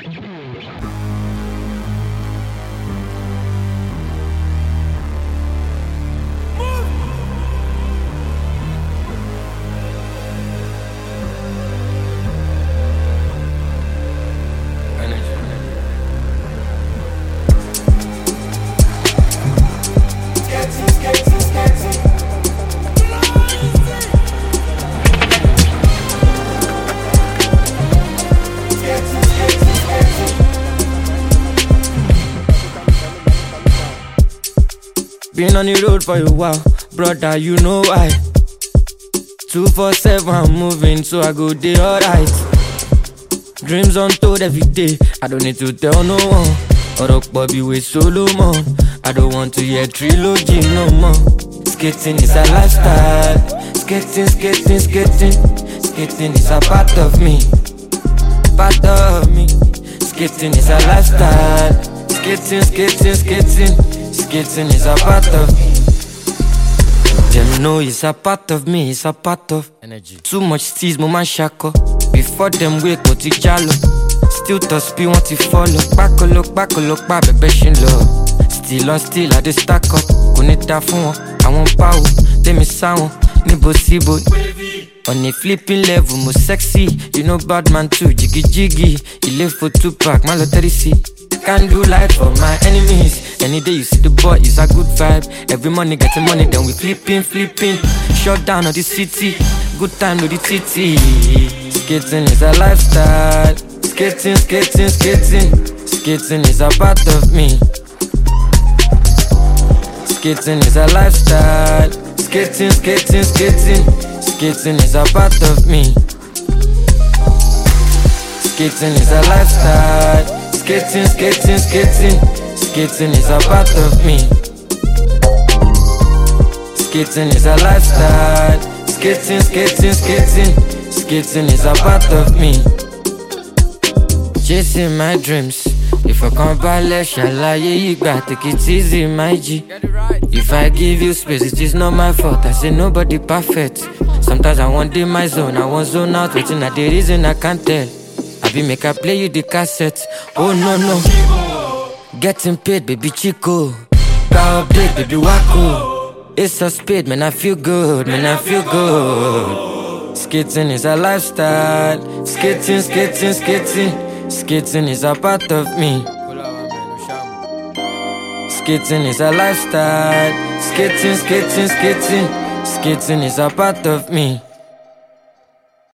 Been on the road for a while, brother, you know why. 247, I'm moving, so I go day alright. Dreams untold every day, I don't need to tell no one. Rock Bobby with Solomon, I don't want to hear trilogy no more. Skating is a lifestyle, skating, skating, skating. Skating is a part of me, part of me. Skating is a lifestyle, skating, skating, skating. Skating is a part of me. Them know it's a part of me, it's a part of energy. Too much steez, mo man shako. Before them wake, mo ti jalo. Still to speed, want to follow. Back, bebe shin love. Still on still, I just stack up. Koneta fun won, I want power. Tell sound, nibo sibo. On a flipping level, mo sexy. You know bad man too, jiggy jiggy. He live for 2 pack, malo 30C. Can't do life for my enemies. Any day you see the boy, it's a good vibe. Every money getting money, then we flipping. Shut down on the city, good time to the TT. Skating is a lifestyle. Skating, skating, skating. Skating is a part of me. Skating is a lifestyle. Skating, skating, skating. Skating is a part of me. Skating is a lifestyle. Skating, skating, skating. Skating is a part of me. Skating is a lifestyle. Skating, skating, skating. Skating is a part of me. Chasing my dreams. If I can't balance, shall you got take it easy, my G. If I give you space, it is not my fault. I say nobody perfect. Sometimes I want in my zone, I want zone out, waiting at the reason I can't tell. I be make I play you the cassette. Oh no. Getting paid, baby Chico. Power update, baby Wacko. It's a speed, man, I feel good, Skating is a lifestyle. Skating, skating, skating. Skating is a part of me. Skating is a lifestyle. Skating, skating, skating. Skating is a part of me.